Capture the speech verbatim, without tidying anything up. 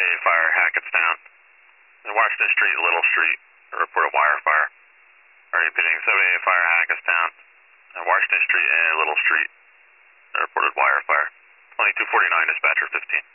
seventy-eight fire, Hackettstown. In Washington Street, Little Street, a reported wire fire. Are you repeating seventy-eight fire, Hackettstown? In Washington Street and Little Street, a reported wire fire. twenty-two forty-nine, dispatcher fifteen.